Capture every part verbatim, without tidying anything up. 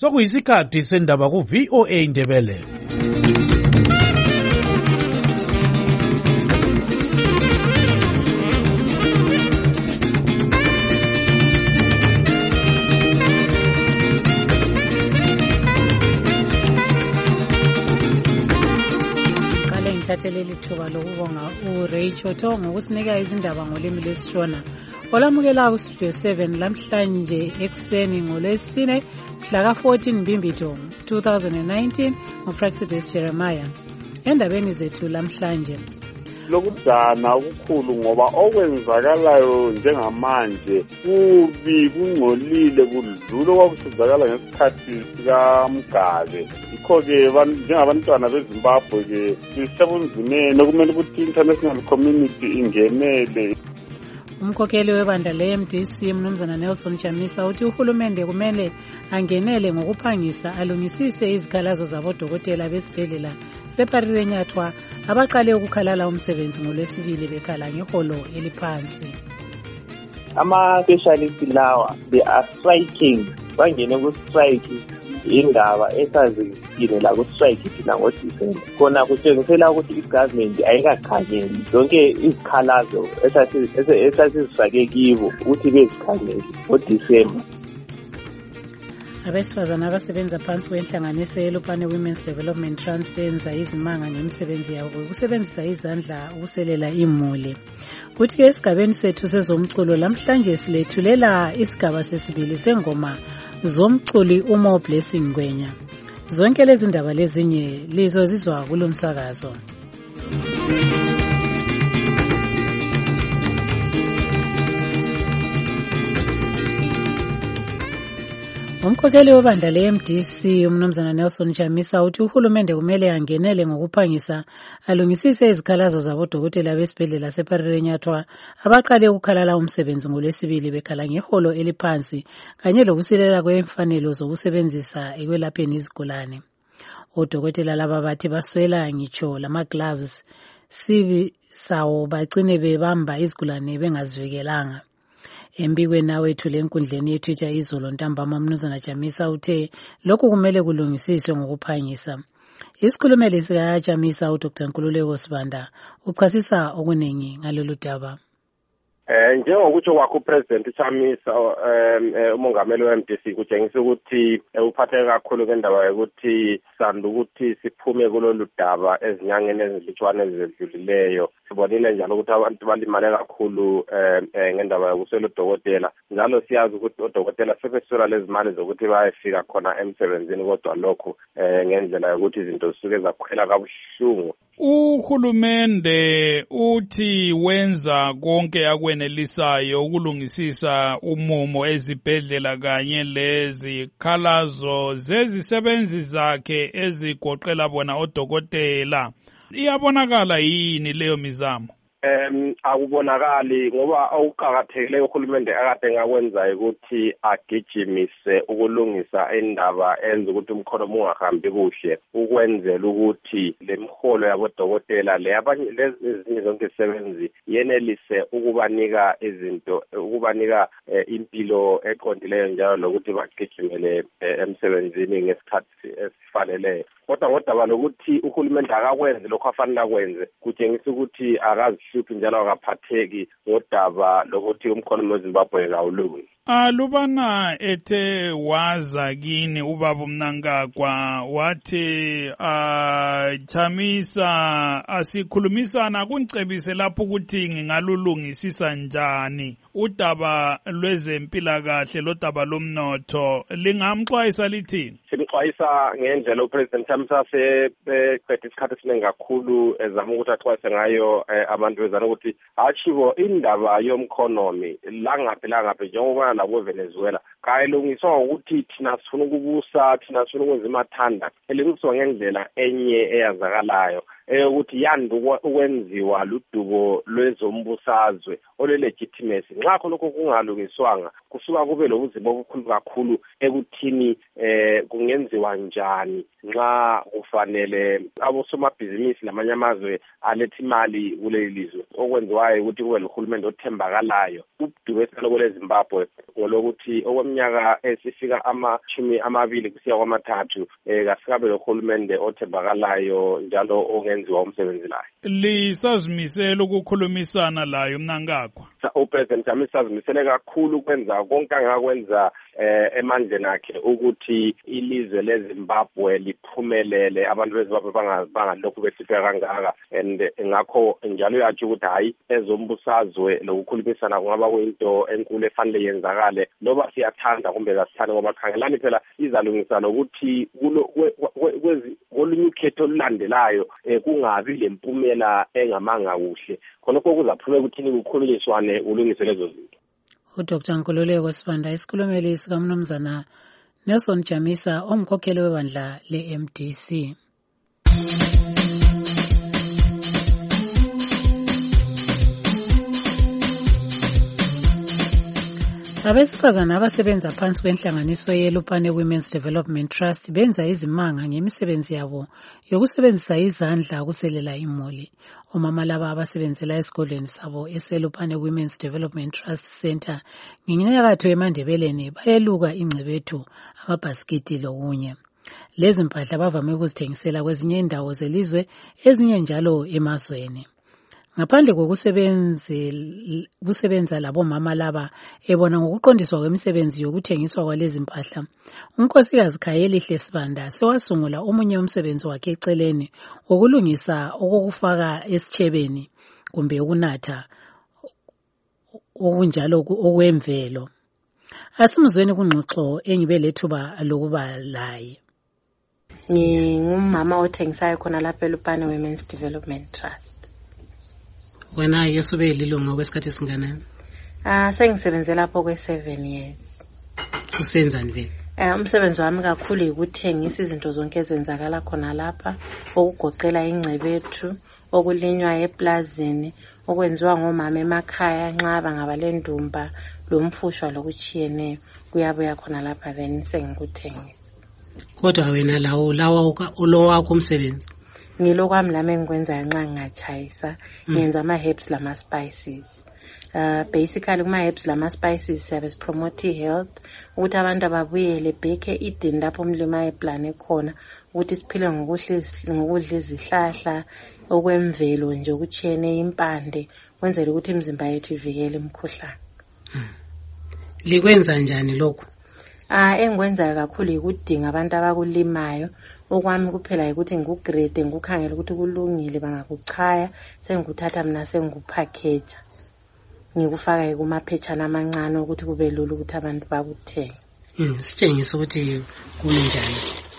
Sokuyisikhathi sendaba ku V O A Indebele. Thatheleli thuba lokubonga uRay Choto ngokusinika izindaba ngolimi lwesiShona. Olamukela ku Studio seven lamhlanje ekseni ngolwesine mhla fourteen Mbimbidongo two thousand nineteen ngoPraxidis Jeremiah. Endabeni zethu lamhlanje lokudana okukhulu ngoba okwenzakalayo njengamanje kubi kungcolile kudlula kwakusizakala ngesikhathi sikaMgabe. Yikho-ke njengabantwana beZimbabwe-ke sisebunzimeni okumele ukuthi international community ingenele. Umkhokheli webandla le-M D C Mnumzana Nelson Chamisa uthi uhulumende kumele angenele ngokuphangisa alungisise izikhalazo zabodokotela besibhedlela seParirenyatwa abaqale ukukhalala umsebenzi ngolwesibili bekhala ngeholo eliphansi. Ama-specialist lawa they are striking, bangene ku-strike indaba esazikile la ku-strike thina ngoDisemba. Khona kutshengisela ukuthi i-government ayikakhangeli zonke izikhalazo esasizifake kibo ukuthi bezikhangele ngoDisemba. Abesifazana abasebenza phansi kwenhlanganiso yeLupane Women's Development Trust benza izimanga ngemisebenzi yabo ukusebenzisa izandla ukuselela imuli. Kuthi esigabeni sethu sezomculo lamhlanje silethulela isigaba sesibili sengoma zomculi uMo Blessing Ngwenya. Zonke lezi ndaba lezinye lizozizwa kulomsakazo. Umkhokheli webandla le-M D C uMnumzana Nelson Chamisa uthi uhulumende kumele angenele ngokuphangisa alungisise izikhalazo zabodokotela besibhedlela seParirenyatwa abaqale ukukhalala umsebenzi ngolwesibili bekhala ngeholo eliphansi kanye lokusilela kwemfanelo zokusebenzisa ekwelapheni izigulane. Odokotela laba bathi baswela ngitsho lama-gloves sibi sawo bagcine bebamba izigulane bengazivikelanga. Embikweni awethu lenkundleni yeTwitter izolo ntambama Mnumzana Chamisa uthe lokhu kumele kulungisiswe ngokuphangisa. Isikhulumeli sika Chamisa uDr Nkululeko Sibanda uchasisa okuningi ngalolu daba. Eh njengokuthi kwakho uPresident Chamisa umongameli we-M D C kutshengisa ukuthi uphatheke kakhulu ngendaba yokuthi sanda ukuthi siphume kulolu daba ezinyangeni ezilutshwane ezidlulileyo. Sibonile njalo ukuthi abantu balimale kakhulu ngendaba yokuswela udokotela. Njalo siyazi ukuthi odokotela sebeswela lezi mali zokuthi bayefika khona emsebenzini kodwa lokho ngendlela yokuthi izinto zisuke zakhwela kabuhlungu. Uhulumende uthi wenza konke akwenelisayo ukulungisisa umumo ezibhedlela kanye lezikhalazo zezisebenzi zakhe ezigoqela bona odokotela. Iyabonakala yini leyo mizamo? Um akubonakali ngoba okuqhakathekileyo uhulumende akade ngakwenza ukuthi agijimise ukulungisa indaba enza ukuthi umkhono ungahambi kuhle ukwenzela ukuthi lemiholo yabodokotela le abanye lezinye zonke izisebenzi yenelise ukubanika izinto ukubanika impilo eqondileyo njalo lokuthi bagijimele emsebenzini ngesikhathi esifaneleyo. Kodwa ngodaba lokuthi uhulumende akakwenze lokho afanele akwenze kutshengisa ukuthi akazihluphi njalo akaphatheki ngodaba lokuthi umkhono weZimbabwe kawulungi. Alubana ethe waza kini ubaba uMnangagwa wathi Chamisa asikhulumisana kuncebise lapho ukuthi ngingalulungisisa njani udaba lwezempilakahle lodaba lomnotho lingamxwayisa lithini? Simxwayisa ngendlela uPresident Chamisa sebeqedwe isikhathi esiningi kakhulu ezama ukuthi axwayise ngayo abantu bezana ukuthi achibo indaba yomkhonomi langaphi langaphi njengoba labo Venezuela kayilungiswa ukuthi thina sifuna ukubusa thina sifuna ukwenza imathanda elungiswa ngendlela enye eyazakalayo ukuthi yanda ukwenziwa ludubo lwezombusazwe ole-legitimacy. Nxa khonokho kungalungiswanga kusuka kube lobuzima obukhulu kakhulu ekuthini eh kungenziwa njani nxa kufanele abosomabhizinisi lamanye amazwe aletha imali kuleli lizwe. Okwenziwayo ukuthi kube lohulumende othembakalayo. Udubo esaloko leZimbabwe ngolokuthi okweminyaka esifika amashumi amabili kusiya kwamathathu eh kasikabe lohulumende othembakalayo njalo ongenziwa umsebenzi layo. Lisazimisela ukukhulumisana layo Mnangagwa. uPresident Chamisa azimisele kakhulu ukwenza konke angakwenza eh emandleni akhe ukuthi ilizwe leZimbabwe liphumelele, abantu beZimbabwe bangalokhu besifika kangaka, and ngakho njalo yathi ukuthi hayi ezombusazwe lokukhulumisana kungaba kuyinto enkulu efanele yenzakale, loba siyathanda kumbe kasithanda, ngoba khangelani phela izalungisa lokuthi kolunye ukhetho olulandelayo kungabi lempumela engamanga kuhle, khonokho kuzaphuma ukuthini kukhulunyiswane ulungise lezo zinto. uDr Nkululeko Sibanda, isikhulumeli sikaMnumzana Nelson Chamisa, omkhokheli webandla le-M D C. Abesifazana abasebenza phansi kwenhlanganiso yeLupane Women's Development Trust benza izimanga ngemisebenzi yabo yokusebenzisa izandla ukuselela imuli. Omama laba abasebenzela esigodlweni sabo eseLupane Women's Development Trust Center ngenyakatho eMandebeleni bayeluka ingcebethu, amabhasikiti lokunye. Lezi mpahla bavame ukuzithengisela kwezinye indawo zelizwe, ezinye njalo emazweni. Ngaphandle kokusebenza labo mama laba ebona ngokuqondiswa kwemisebenzi yokuthengiswa kwalezi mpahla, unkosikazi Khayelihle Sibanda sewasungula omunye umsebenzi wakhe eceleni wokulungisa okokufaka esitshebeni kumbe ukunatha okunjalo okwemvelo. Asimuzweni kungxoxo engibe lethuba lokuba laye. Ngingumama othengisayo khona lapha eLupane Women's Development Trust. Wena yesube lilunga kwesikhathi esinganani? Ah, sengisebenzela lapho kwe seven years. Usenzani vele? Eh, umsebenzi wami kakhulu ukuthengisa izinto zonke ezenzakala khona lapha, okugoqela ingcebethu, okulinywa eplazini, okwenziwa ngomama emakhaya nxa bangabalendumba lomfushwa lokuchiyeneyo, kuyabuya khona lapha then sengikuthengisa. Kodwa wena lawo lawa ulo wakho umsebenzi? Ngilokwami lami engikwenza nxa ngingachayisa, ngenza ama herbs lama spices. Uh, basically kuma herbs lama spices siyabe promote health, ukuthi abantu ababuyele bheke idini lapho umlima eplane khona, ukuthi siphile ngokudla izihlahla okwemvelo nje okuchiyene impande, kwenzela ukuthi imizimba yethu ivikele imikhuhlane. Likwenza njani lokho? Ah, engikwenza kakhulu ukudinga abantu abakulimayo. Okwami kuphela ukuthi ngikugrade, ngikukhangela ukuthi kulungile, bangakuchaya, sengikuthatha mina sengikupackage. Ngikufaka kumaphetshana amancane ukuthi kube lula ukuthi abantu bakuthenge. Mm, sitshengisa ukuthi kunjani.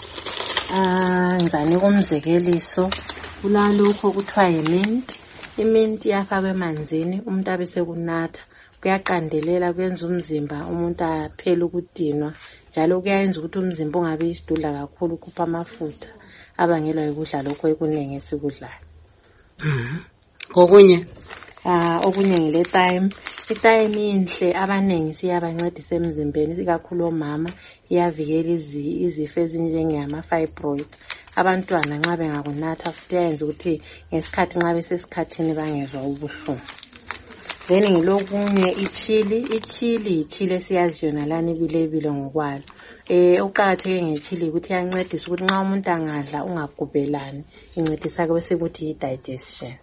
Ah, ngizane kumzekeliso, kulalokho kuthiwa yimint. Imint iyafakwa emanzini, umuntu abese kunatha. Kuyaqandelela, kwenza umzimba umuntu aphele ukudinwa, njalo kuyayenza ukuthi umzimba ungabe isidudla kakhulu, kupha amafutha abangelwa ukudla lokho ekunenge esikudlayo. Mhm. Kokunye ah okunye ngile time, itime inhle, abanengi siyabancedisa emzimbeni, sikakhulu omama, iyavikela izifo ezinjengama fibroids. Abantwana nxa bengakunatha futhi yayenza ukuthi ngesikhathi nxa besesikhathini bangezwa ubuhlungu. Then ngilokunye ichili, ichili ichili esiyaziyo nalani bilebile ngokwalo. Eh uqakatheke ngechili ukuthi yancedisa ukuthi nxa umuntu angadla ungagubelani, incedisa kwese ukuthi i-digestion.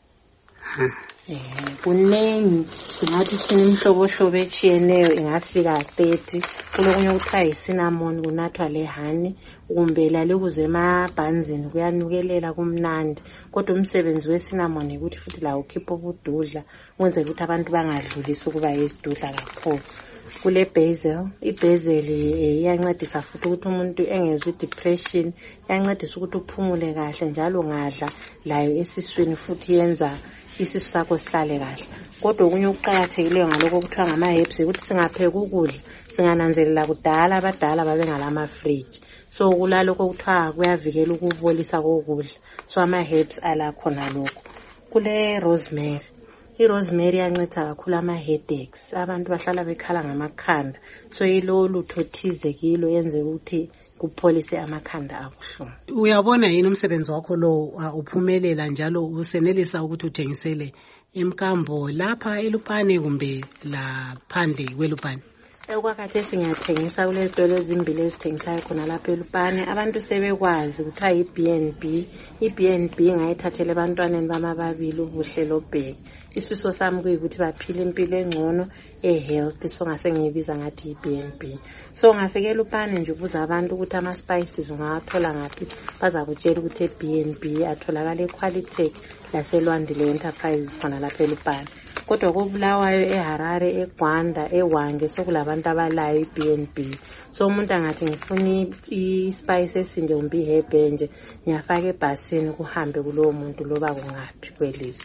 Eh kunengi singathi sinemhlobo-hlobo etshiyeneyo ingafika thirty. Kulokunye kuthiwa yi-cinnamon, kunathwa le-honey, kumbe lalekuze emabhanzini kuyanukelela kumnandi. Kodwa umsebenzi we-cinnamon ukuthi futhi lawo ukhipha ubududla, kwenzela ukuthi abantu bangadlulisi ukuba yidudla kakhulu. Kule basil, i-basil iyancedisa futhi ukuthi umuntu engezwe depression, iyancedisa ukuthi uphumule kahle, njalo ngadla layo esiswini futhi yenza isisu sakho sihlale kahle. Kodwa okunye ukuqakathekileyo ngalokho kuthiwa ngama herbs ukuthi singapheka ukudla singananzelela kudala abadala babengalama fridge, so kulalokho kuthiwa kuyavikela ukubolisa kokudla, so ama-herbs ala khona lokho. Kule rosemary, i-rosemary yanceda kakhulu ama-headaches, abantu bahlala bekhala ngamakhanda, so ilo lutho thize kilo yenze ukuthi kupholise amakhanda abuhlungu. Uyabona yini umsebenzi wakho lo uh, uphumelela njalo usenelisa ukuthi uthengisele emkambo lapha eLupane kumbe laphandle kweLupane? Okwakhathesi ngiyathengisa kulezitolo ezimbili ezithengisayo khona lapha eLupane. Abantu sebekwazi kuthiwa i-B and B. I-B and B ngayithathele abantwaneni bamababili ubuhle lobheki. Isifiso sami kuyikuthi baphile impilo engcono e-health, so ngase ngiyibiza ngathi i-B and B. So ngafike eLupane nje ubuza abantu ukuthi ama-spices ungawathola ngaphi, bazakutshela ukuthi e-B and B atholakala eQualitech laseLwandile Enterprises khona lapha eLupane. Kodwa koBulawayo, eHarare, eGwanda, eWange sokulabantu abalayo i-B and B. So umuntu angathi ngifuna i-spice esinde umbi ihebe nje, ngiyafaka ebhasini kuhambe kulowo muntu loba kungaphi kwelizwe.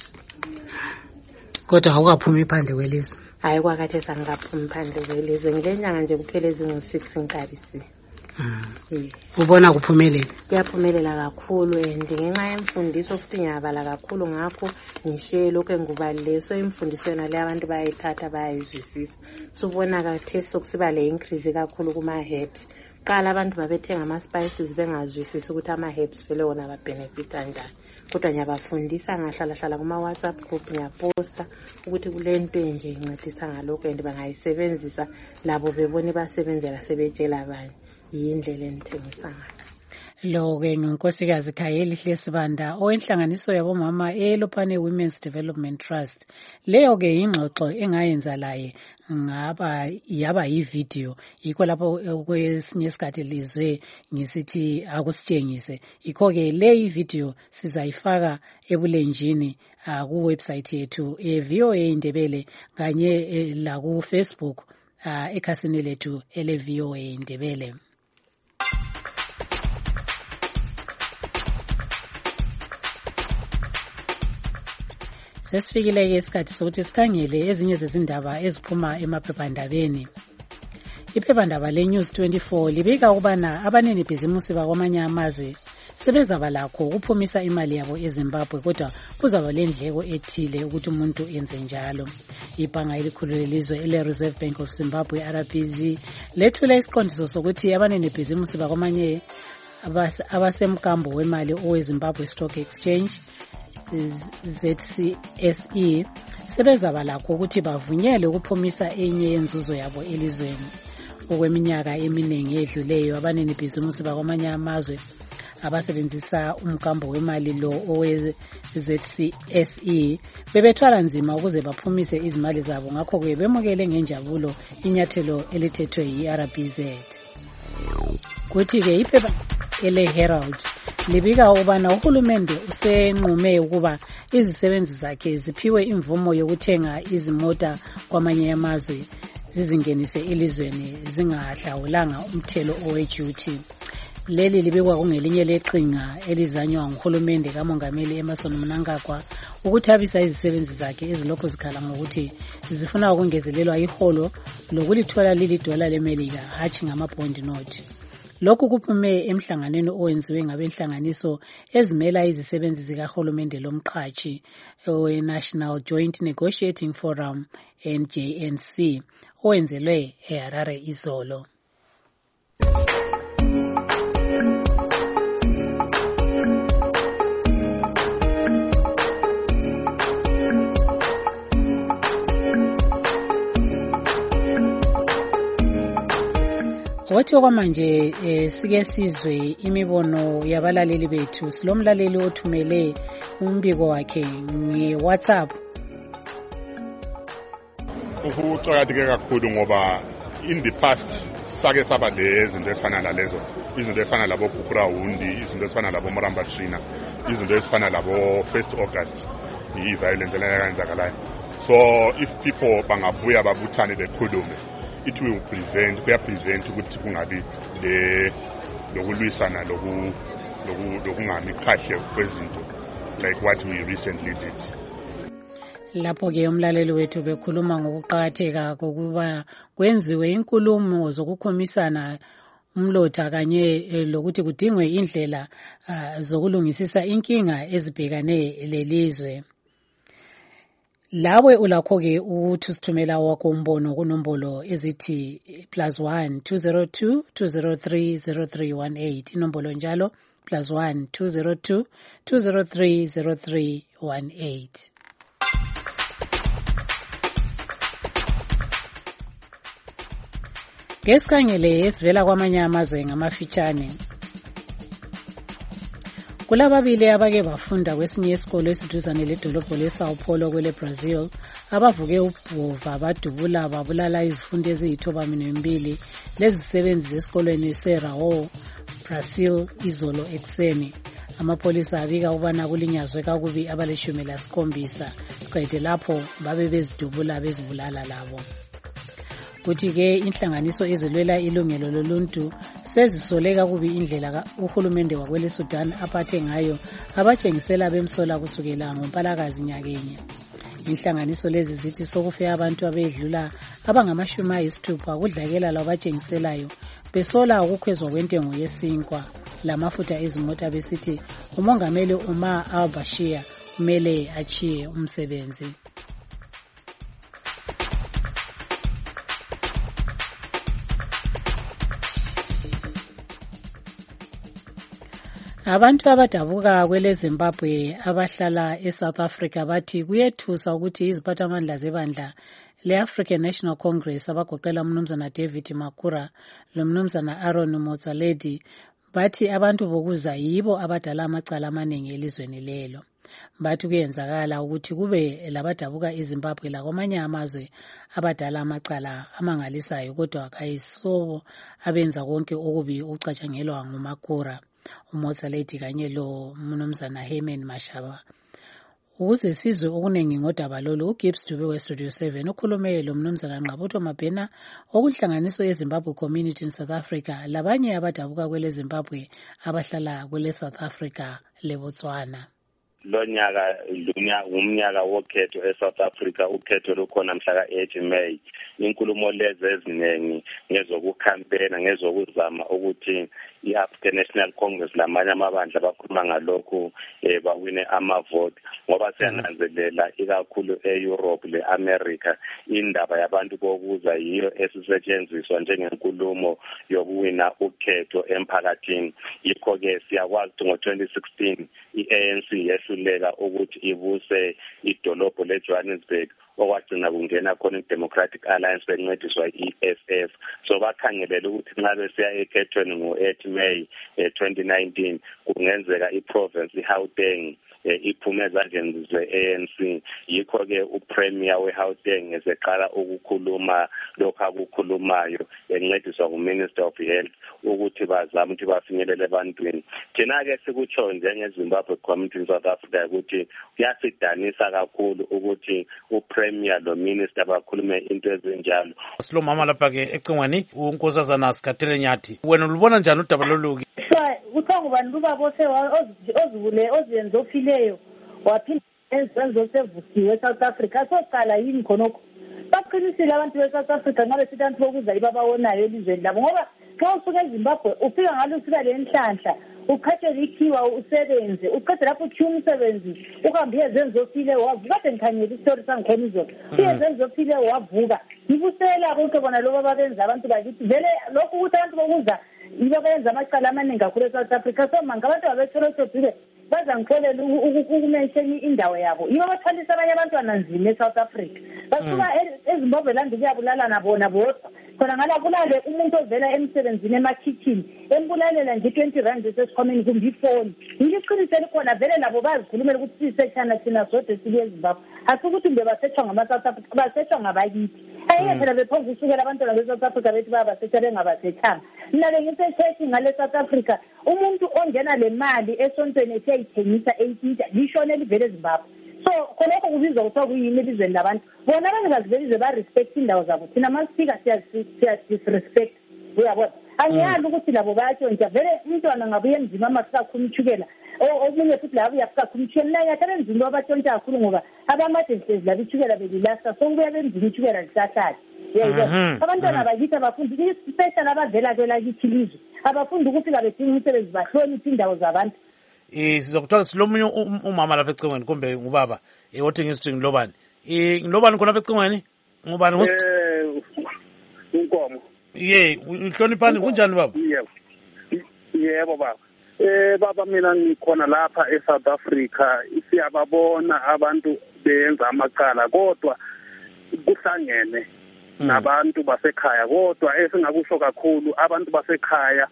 Kodwa awukaphumi phandle kwelizwe? Hayi, kwakhathesi angikaphumi phandle kwelizwe. Ngilenyanga nje kuphela ezingu-six ngiqalisile. Mm. Ubona kuphumelela? Kuyaphumelela kakhulu, and ngenxa yemfundiso futhi ngiyabala kakhulu ngakho ngishiye lokho engikubalile. So imfundiso yona le abantu bayayithatha bayayizwisisa. So ubona kathesi sokusiba le increase kakhulu kuma-herbs. Qala abantu babethenga ama-spices bengazwisisi ukuthi ama-herbs vele wona ba-benefita njani. Kodwa ngiyabafundisa, ngahlala-hlala kuma-WhatsApp group, ngiyaposta ukuthi kule nto enje incedisa ngalokho and bangayisebenzisa labo bebone basebenzela sebetshela abanye. Yindlela enithengisa ngayo. Lo-ke ngunkosikazi Khayeli Hlesibanda owenhlanganiso yabomama eLupane Women's Development Trust. Leyo-ke ingxoxo engayenza laye ngaba yaba yi-video, yikho lapho kwesinye isikhathi lizwe ngisithi akusitshengise. Yikho-ke le video sizayifaka ebulenjini uh, ku-website yethu e-V O A Indebele kanye la ku-Facebook uh, ekhasini lethu ele-V O A Indebele. Sesifikile-ke isikhathi sokuthi sikhangele ezinye zezindaba eziphuma emaphephandabeni. Iphephandaba le-News twenty-four libika ukubana abanini bhizimusi bakwamanye amazwe sebezaba lakho ukuphumisa imali yabo eZimbabwe, kodwa kuzaba lendleko ethile ukuthi umuntu enze njalo. Ibhanga elikhulu lelizwe ele-Reserve Bank of Zimbabwe, R B Z, lethule isiqondiso sokuthi abanini bhizimusi bakwamanye abasemkambo wemali oweZimbabwe Stock Exchange Z C S E sebezaba lakho ukuthi bavunyele ukuphumisa enye yenzuzo yabo elizweni. Okweminyaka eminingi edluleyo abanini bhizimusi bakwamanye amazwe abasebenzisa umkambo wemali lo owe Z C S E bebethwala nzima ukuze baphumise izimali zabo, ngakho-ke bemukele ngenjabulo inyathelo elithethwe yi-R B Z. Kuthi-ke iphepha ele-Herald libika ukubana uhulumende usenqume ukuba izisebenzi zakhe ziphiwe imvumo yokuthenga izimota kwamanye amazwe zizingenise elizweni zingahlawulanga umthelo owe-duty. Leli libekwa kungelinye leqhinga elizanywa nguhulumende kamongameli Emmerson Mnangagwa ukuthabisa izisebenzi zakhe ezilokho zikhala ngokuthi zifuna ukungezelelwa iholo lokulithola lili dola leMelika hatshi ngama-bond note. Lokhu kuphume emhlanganweni owenziwe ngabenhlanganiso ezimela izisebenzi zikahulumende lomqhatshi we-National Joint Negotiating Forum N J N C owenzelwe eHarare izolo. Wathi okwamanje eh, sike sizwe imibono yabalaleli bethu. Silomlaleli othumele umbiko wakhe nge-WhatsApp. Ukuqakatheke kakhulu ngoba in the past sake saba lezinto ezifana nalezo, izinto ezifana labo Bukurawundi, izinto ezifana labo Murambashina, izinto ezifana labo first August, i-violence eyenzakalayo. So if people bangabuya babuthane bekhulume, it will prevent, we are prevent ukuthi kungabi le lokulwisana loku lokungami kahle kwezinto like what we recently did. Lapho-ke umlaleli wethu bekhuluma ngokuqakatheka kokuba kwenziwe inkulumo zokukhomisana umlotha kanye lokuthi kudingwe indlela uh, zokulungisisa inkinga ezibhekane lelizwe. Lawe ulakho-ke ukuthi usithumela wakho umbono kunombolo ezithi plus one two zero two two zero three zero three one eight inombolo njalo plus one two zero two two zero three zero three one eight. Ngesikhangele esivela kwamanye amazwe ngamafitshane. Kulababili abake bafunda kwesinye isikolo esiduzane ledolobho leSao Paulo kwele Brazil abavuke ubhova badubula babulala izifundo eziyithoba mbili lezisebenzi zesikolweni seRaul Brazil izolo ekseni. Amapolisa abika ubana kulinyazwe kakubi abalishumi lasikhombisa qede lapho babe bezidubula bezibulala labo. Kuthi-ke inhlanganiso ezilwela ilungelo loluntu sezisoleka kubi indlela uhulumende wakwele Sudan aphathe ngayo abatshengisela bemsola kusukela ngoMpalakazi nyakenye. Inhlanganiso lezi zithi sokufe abantu abedlula abangamashumi ayisithupha kudlakela labatshengiselayo besola ukukhwezwa kwentengo yesinkwa lamafutha ezimota besithi umongameli Omar al-Bashir kumele achiye umsebenzi. Abantu abadabuka kwele Zimbabwe abahlala eSouth Africa bathi kuyethusa ukuthi iziphathamandla zebandla le-African National Congress abagoqela umnumzana David Makura lomnumzana Aaron Motsoaledi bathi abantu bokuza yibo abadala amacala amaningi elizweni lelo. Bathi kuyenzakala ukuthi kube labadabuka eZimbabwe lakwamanye amazwe abadala amacala amangalisayo kodwa akayisobo abenza konke okubi ucatshangelwa nguMakura. Umotsoaledi kanye lo mnumzana Herman Mashaba. Ukuze sizwe okuningi ngodaba lolu uGibbs Dube weStudio seven ukhulume lo mnumzana Ngqabutho Mabhena okuhlanganiso yeZimbabwe Community in South Africa labanye abadabuka kwele Zimbabwe abahlala kwele South Africa leBotswana. Lo nyaka umnyaka wokhetho eSouth Africa ukhetho lukhona mhla ka-eight May. Inkulumo lezi eziningi ngezokukhampena ngezokuzama ukuthi i-African National Congress lamanye amabandla bakhuluma ngalokhu eh, bawine amavote ngoba siyananzelela ikakhulu e-Europe le-America indaba yabantu bokuza yiyo esisetshenziswa njengenkulumo yokuwina ukhetho emphakathini. Yikho-ke siyakwazi ukuthi ngo-twenty sixteen i-A N C yehluleka ukuthi ibuse idolobho leJohannesburg okwagcina kungena khona i-Democratic Alliance bencediswa i-E F F. So bakhangelela ukuthi nxa besiya ekhethweni ngo-eight May twenty nineteen kungenzeka i-province iGauteng iphume ezandleni ze-A N C. Yikho-ke upremier weGauteng eseqala ukukhuluma lokhu akukhulumayo encediswa nguMinister of Health ukuthi bazame ukuthi bafinyelele ebantwini. Thina-ke sikutsho njengeZimbabwe Community in South Africa ukuthi kuyasidanisa kakhulu ukuthi upremier lo minister bakhulume into ezinjalo. Silo mama lapha-ke ecingweni unkosazana Sikhathele Nyathi, wena ulubona njani udaba lolu-ke? Kuthiwa ngubani lubabose ozivule oziyenze ofileyo waphinda enzo sevusiwe eSouth Africa soqala yini khonokho. Baqinisile abantu beSouth Africa nxa besithi abantu bokuza ibabawonayo elizweni labo ngoba xa usuka eZimbabwe ufika ngalo ufika le nhlanhla ukhathele ikhiwa usebenze uqede lapho ukhiwa umsebenzi uhambe uyezenza ofile wavuka. Kade ngikhangela isitori sangikhona izolo uyezenza ofile wavuka ngibusela konke bona lobo ababenza abantu bakithi vele lokhu ukuthi abantu bokuza yibo abenza amacala amaningi kakhulu eSouth Africa. So manga abantu abetholotholile baza ngitholela ukumensheni indawo yabo yibo bathalisa abanye abantwana nzima eSouth Africa basuka eZimbabwe landi kuyabulalana bona bodwa khona ngala kulale umuntu ovela emsebenzini emakhitchini embulalela nje twenty rand esesikhomeni kumbe ifoni. Ngiqinisele khona vele labo bazikhulumela ukuthi sisethana thina sodwa sibe eZimbabwe asikuthi mbe basethwa ngama-South Africa basethwa ngabakithi. Ayike phela bephoza usukela abantwana beSouth Africa bethi babasetha bengabathethanga. Mina bengisethethi ngale South Africa umuntu ongena le mali esontweni esiyayithengisa eyithinta lishone livele eZimbabwe. So khonokho kubizwa kuthiwa kuyini elizweni labantu bona abantu bazivelize ba-respect indawo zabo thina masifika siya-disrespect uyabona angiyazi ukuthi labo bayatshontsha vele umntwana ngabuye enzima uma kusakhuluma ushukela omunye futhi labo uyakusakhuluma ushukela la yakhe enzima abatshontsha kakhulu ngoba abamadenhlezi labo ushukela belilasta so kubuya benzima ushukela lisahlala yeyibona abantwana bakithi abafundi especially abavela kwelakithi lizwe abafundi ukufika bedinga umsebenzi bahloniphe indawo zabantu eh sizokuthola silomunye umama lapha ecingweni kumbe ngubaba eh othi ngisithingi lobani eh ngilobani khona lapha ecingweni ngubani ngosi eh unkomo ye uhloniphani kunjani baba yebo yebo baba eh baba mina ngikhona lapha eSouth Africa siyababona abantu benza amacala kodwa kuhlangene nabantu basekhaya kodwa esingakusho kakhulu abantu basekhaya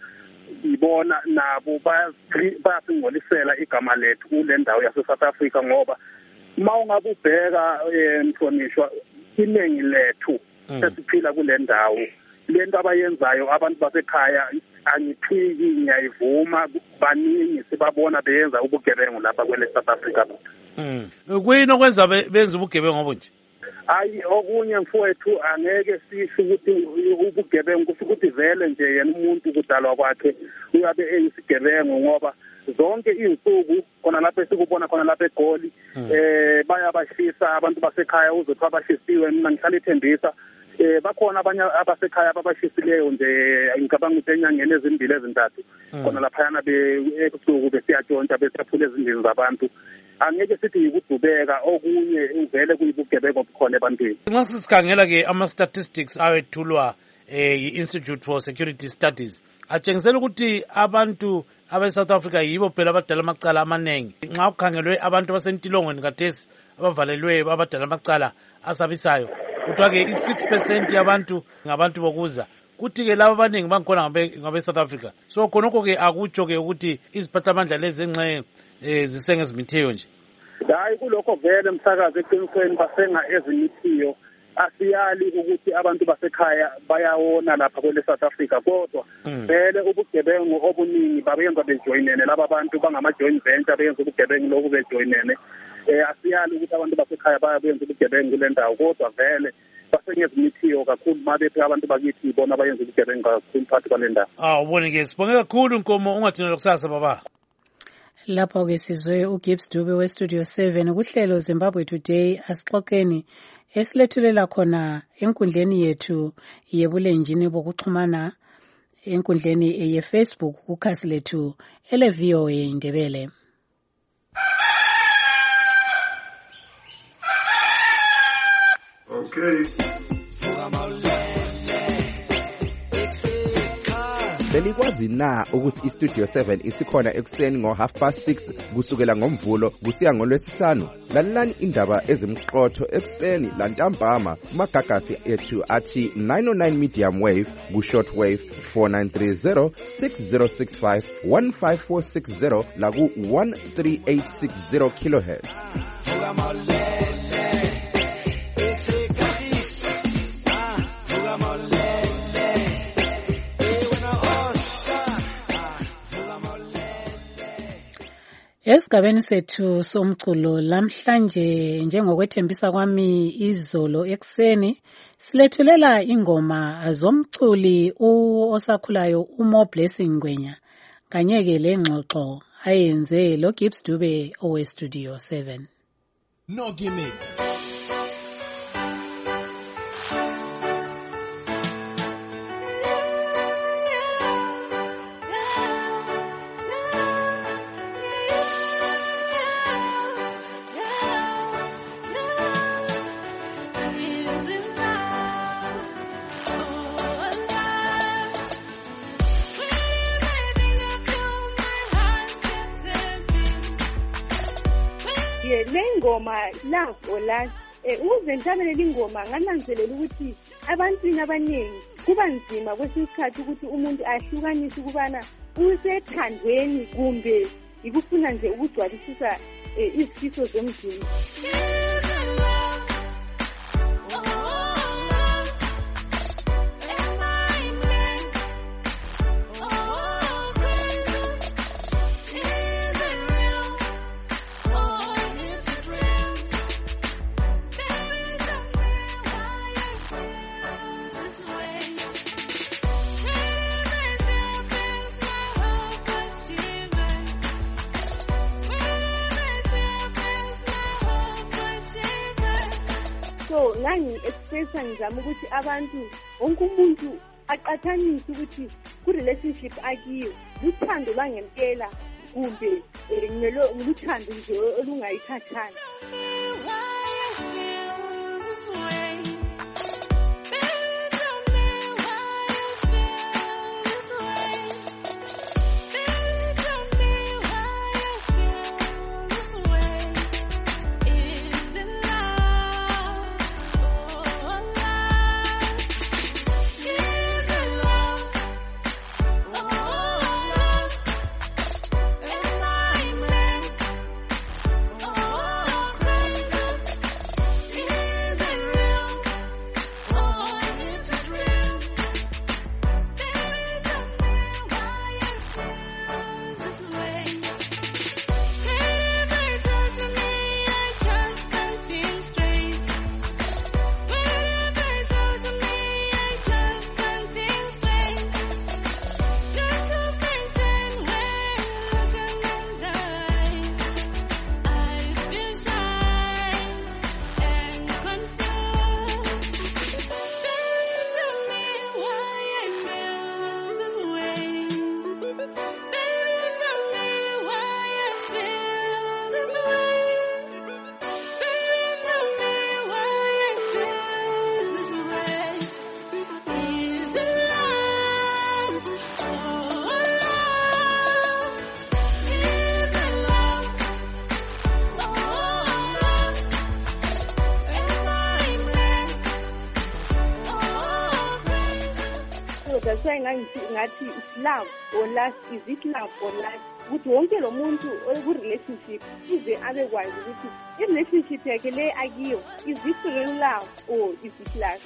ibona nabo bayasingolisela igama lethu kule ndawo yase South Africa ngoba mawungabubheka mhlonishwa iningi lethu sesiphila kule ndawo lento abayenzayo abantu basekhaya angiphiki ngiyayivuma baningi sibabona beyenza ubugebengu lapha kwele South Africa. Mm. Kuyini okwenza benza ubugebengu obunje? Ayi okunye mfowethu angeke sisho ukuthi ubugebengu kusho ukuthi vele nje yena umuntu kudalwa kwakhe uyabe eyisigebengu ngoba zonke izinsuku khona lapha esikubona khona lapha eGoli eh bayabashisa abantu basekhaya uzothi abashisiwe mina ngihlala ithembisa eh bakhona abanye abasekhaya ababashisileyo nje ngicabanga ukuthi enyangeni ezimbili ezintathu khona lapha yana besuku besiyatshontsha besaphula ezindini zabantu angeke sithi ukudubeka okunye uvele kuyibugebeko obukhona ebantwini. Nxa sikhangela ke ama statistics awethulwa eh i-Institute for Security Studies atshengisela ukuthi abantu abe South Africa yibo phela abadala amacala amanengi. Nxa ukhangelwe abantu basentilongweni kathesi abavalelwe abadala amacala asabisayo kuthiwa ke i-six percent yabantu ngabantu bokuza kuthi ke laba abaningi bangikhona ngabe ngabe South Africa. So khonokho ke akutsho ke ukuthi iziphathamandla lezi enxe eh zisengezimithio nje. Hayi kulokho vele umsakazi eqinisweni basenga ezimithiyo asiyali ukuthi abantu basekhaya bayawona lapha kwele South Africa kodwa vele ubugebengu obuningi babenza bejoinene laba bantu bangama joint venture beyenza ubugebengu lobu bejoinene eh asiyali ukuthi abantu basekhaya bayenza ubugebengu kule ndawo kodwa vele basengezimithiyo kakhulu mabephe abantu bakithi ibona bayenza ubugebengu kakhulu phakathi kwale ndawo. Ah ubone ke sibonge kakhulu Nkomo ungathina kusasa baba. Lapho ke sizwe uGibbs Dube we Studio seven kuhlelo Zimbabwe Today asixoxeni esilethulela khona enkundleni yethu yebulenjini bokuxhumana enkundleni ye Facebook kukhasi lethu ele V O A Indebele. Okay. Belikwazi na ukuthi iStudio seven isikhona ekuseni ngo half past six kusukela ngomvulo kusiya ngolwesihlanu? Lalelani indaba ezimqotho ekuseni lantambama kumagagasi ethu athi nine oh nine medium wave ku short wave four nine three zero six zero six five one five four six zero la ku one three eight six zero kilohertz. Esigabeni sethu somculo lamhlanje njengokwethembisa kwami izolo ekseni silethulela ingoma zomculi osakhulayo uMo Blessing Ngwenya kanye ke lengxoxo ayenze lo Gibbs Dube owe Studio seven. No gimmick. Lengoma lapho la ukuze ngitamele lingoma ngananzelela ukuthi abantwini abaningi kuba nzima kwesikhathi ukuthi umuntu ahlukanise kubana usethandweni kumbe ikufuna nje ukugcwalisisa izifiso zomzimba. so nangi-expressa ngizama ukuthi abantu wonke umuntu aqathanise ukuthi ku-relationship akiyo luthando lwangempela kumbe ngoluthando nje olungayithathani. That's why ngathi it's love or lust, is it love or lust? Ukuthi wonke lo muntu oku-relationship uze abekwazi ukuthi i-relationship yakhe le akiyo, is it real love or is it lust?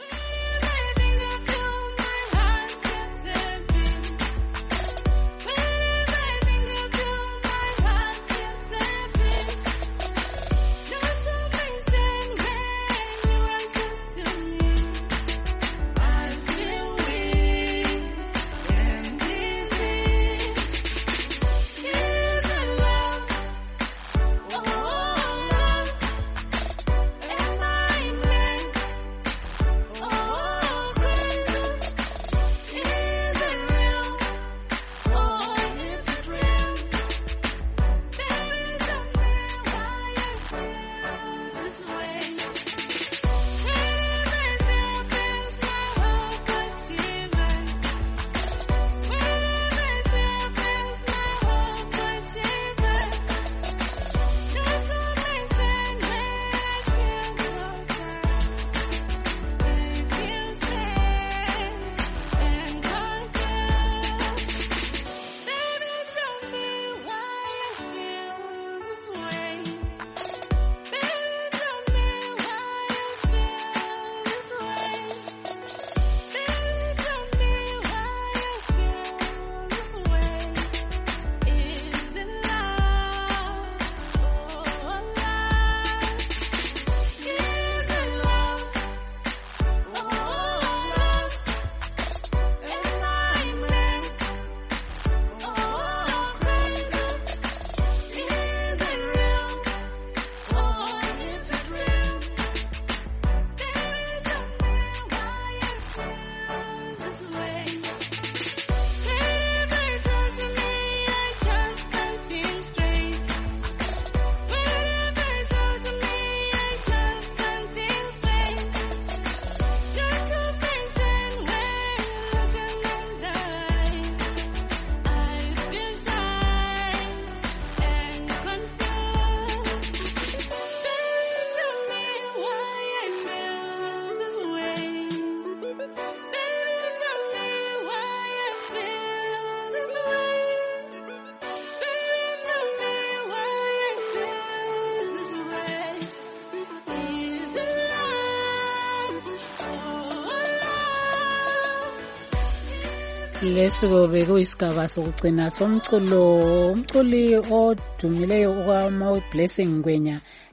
Leso bekuyisigaba sokugcina somculo umculi odumileyo ukwama Blessing Ngwenya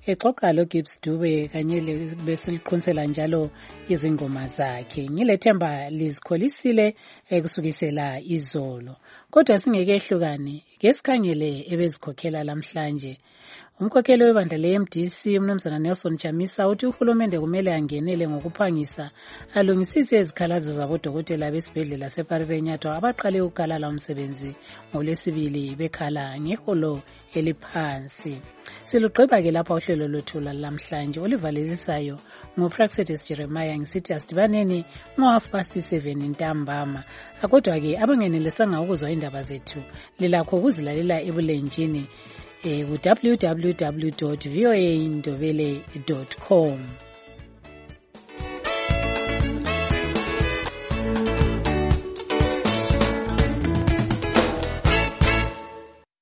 exoxa lo Gibbs Dube kanye besiliqhunisela njalo izingoma zakhe. Ngilethemba lizikholisile ekusukisela izolo. Kodwa singeke ehlukane, ke sikhangele ebezikhokhela lamhlanje. Umkhokheli webandla le-M D C umnumzana Nelson Chamisa uthi uhulumende kumele angenele ngokuphangisa alungisise izikhalazo zabodokotela besibhedlela seParirenyatwa abaqale ukukalala umsebenzi ngolesibili bekhala ngeholo eliphansi. Silugqiba ke lapha uhlelo lwethu lamhlanje olivalelisayo ngoPraxedis Jeremiah ngisithi asidibaneni ngo half past seven ntambama. Akodwa ke abangenelisanga ukuzwa indaba zethu lilakho ukuzilalela ebulenjini ku w w w dot voa ndebele dot com.